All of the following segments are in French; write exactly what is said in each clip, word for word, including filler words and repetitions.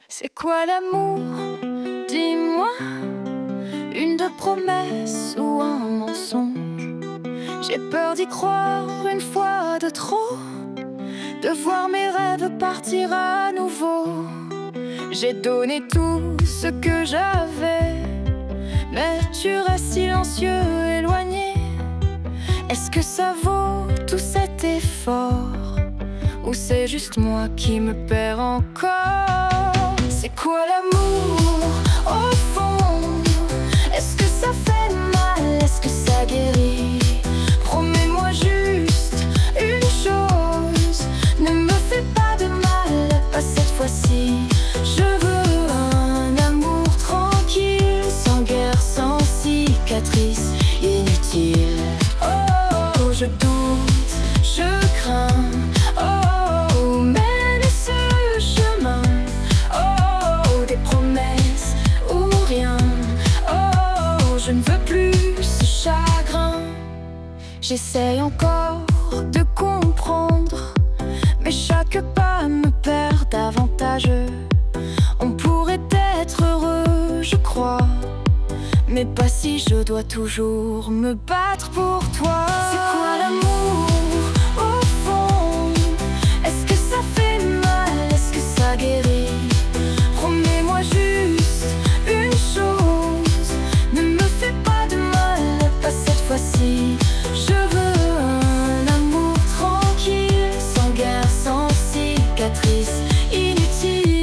C'est quoi l'amour? Dis-moi, une de promesse ou un mensonge? J'ai peur d'y croire une fois de trop, de voir mes rêves partir à nouveau. J'ai donné tout ce que j'avais, mais tu restes silencieux, éloigné. Est-ce que ça vaut tout cet effort, ou c'est juste moi qui me perds encore? C'est quoi l'amour au fond? Est-ce que ça fait mal? Est-ce que ça guérit? Promets-moi juste une chose, ne me fais pas de mal, pas cette fois-ci. Je veux un amour tranquille, sans guerre, sans cicatrice inutile. Oh, je doute, je crains. Oh, mène ce chemin. Oh, des promesses ou rien. Oh, je ne veux plus ce chagrin. J'essaye encore de comprendre, mais chaque pas me perd davantage. On pourrait être heureux, je crois, mais pas si je dois toujours me battre pour toi. C'est quoi l'amour au fond? Est-ce que ça fait mal? Est-ce que ça guérit? Promets-moi juste une chose, ne me fais pas de mal, pas cette fois-ci. Je veux un amour tranquille, sans guerre, sans cicatrice inutile.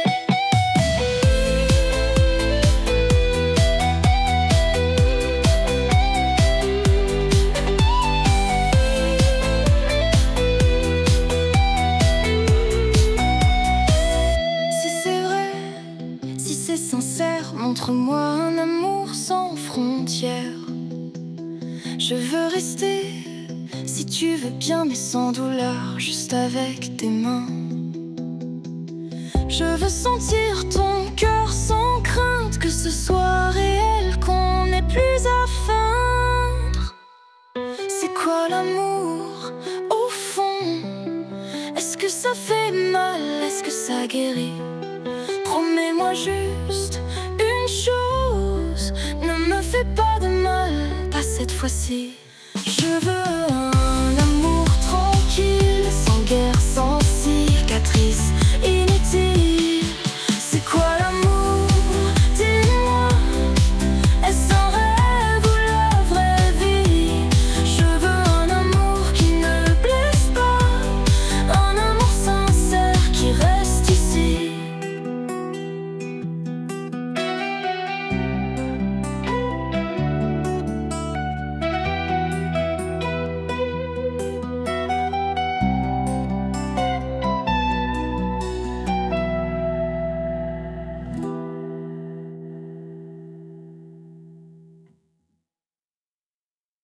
Sincère, montre-moi un amour sans frontières. Je veux rester, si tu veux bien, mais sans douleur, juste avec tes mains. Je veux sentir ton cœur sans crainte, que ce soit réel, qu'on n'ait plus à feindre. C'est quoi l'amour au fond? Est-ce que ça fait mal? Est-ce que ça guérit? Promets-moi juste une chose, ne me fais pas de mal, pas cette fois-ci. Je veux